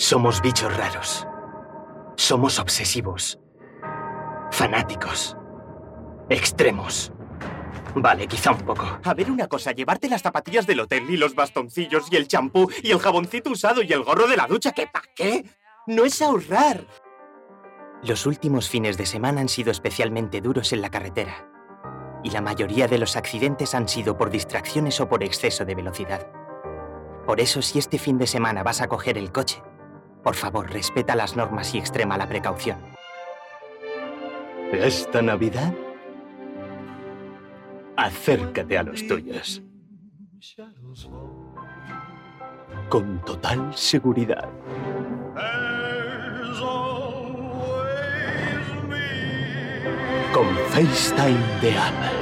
Somos bichos raros. Somos obsesivos. Fanáticos. Extremos. Vale, quizá un poco. A ver una cosa, llevarte las zapatillas del hotel y los bastoncillos y el champú y el jaboncito usado y el gorro de la ducha, ¿qué pa' qué? No es ahorrar. Los últimos fines de semana han sido especialmente duros en la carretera. Y la mayoría de los accidentes han sido por distracciones o por exceso de velocidad. Por eso, si este fin de semana vas a coger el coche, por favor, respeta las normas y extrema la precaución. Esta Navidad, acércate a los tuyos. Con total seguridad. Con FaceTime de Apple.